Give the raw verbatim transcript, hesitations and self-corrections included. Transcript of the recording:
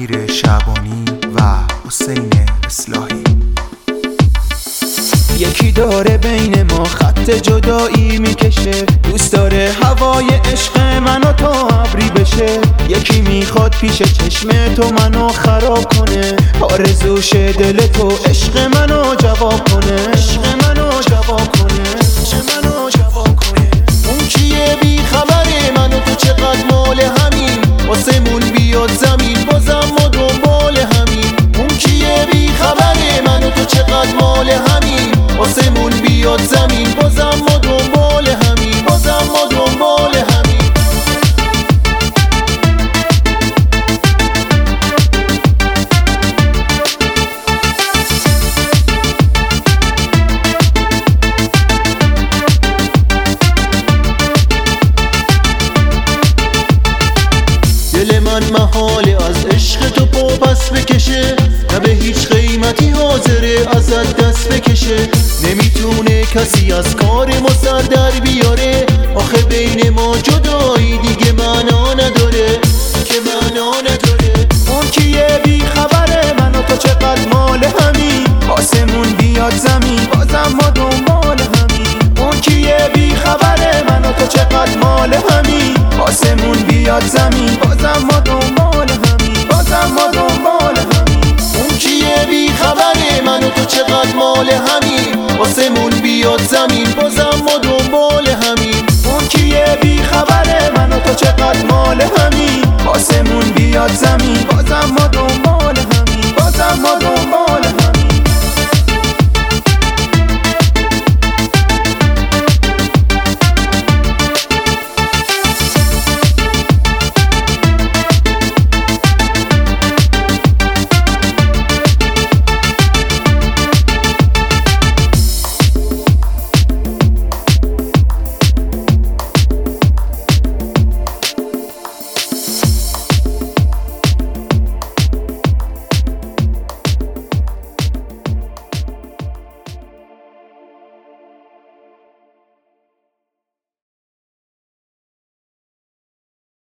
امیر شعبانی و حسین اصلاحی. یکی داره بین ما خط جدایی میکشه، دوست داره هوای عشق من و تو ابری بشه. یکی میخواد پیش چشم تو منو خراب کنه، آرزوشه دل تو عشق منو جواب کنه، عشق منو جواب کنه، عشق منو جواب کنه. اون کیه بی خبره من و تو چقدر مال همین، واسمون بیاد زمین بازم ما دنبال همین. اون کیه بی خبره من و تو چقدر مال همین، واسمون بیاد زمین بازم ما دنبال همین، بازم ما دنبال همین. دل من محاله از عشق تو پا پس بکشه، نه به هیچ قیمتی حاضره ازت دست بکشه. نمیتونه کسی از کار ما سر در بیاره، آخه بین ما جدایی دیگه معنا نداره، که معنا نداره. اون کیه بی خبره من و تو چقدر مال همین، آسمون بیاد زمین بازم ما دنبال همین. اون کیه بی خبره من و تو چقدر مال همین، آسمون بیاد زمین بازم ما دنبال همین، بازم ما دنبال همین. اون کیه بی خبره من و تو چقدر مال همین، آسمون بیاد زمین بازم